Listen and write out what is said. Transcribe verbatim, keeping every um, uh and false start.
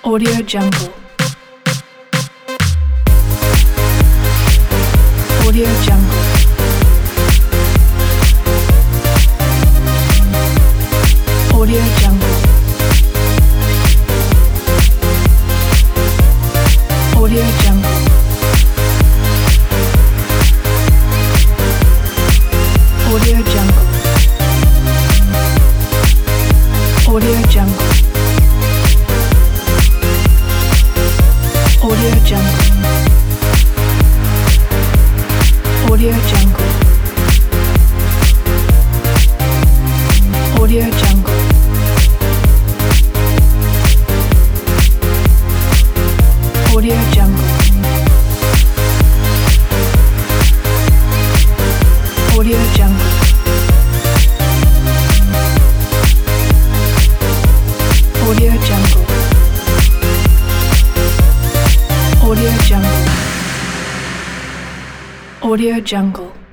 Audio Jungle. Audio Jungle. Audio Jungle. Audio Jungle. Audio Jungle. Audio Jungle. Audio Jungle. Audio Jungle. Audio Jungle. Audio Jungle. Audio Jungle. Audio Jungle. Audio Jungle. Audio Jungle.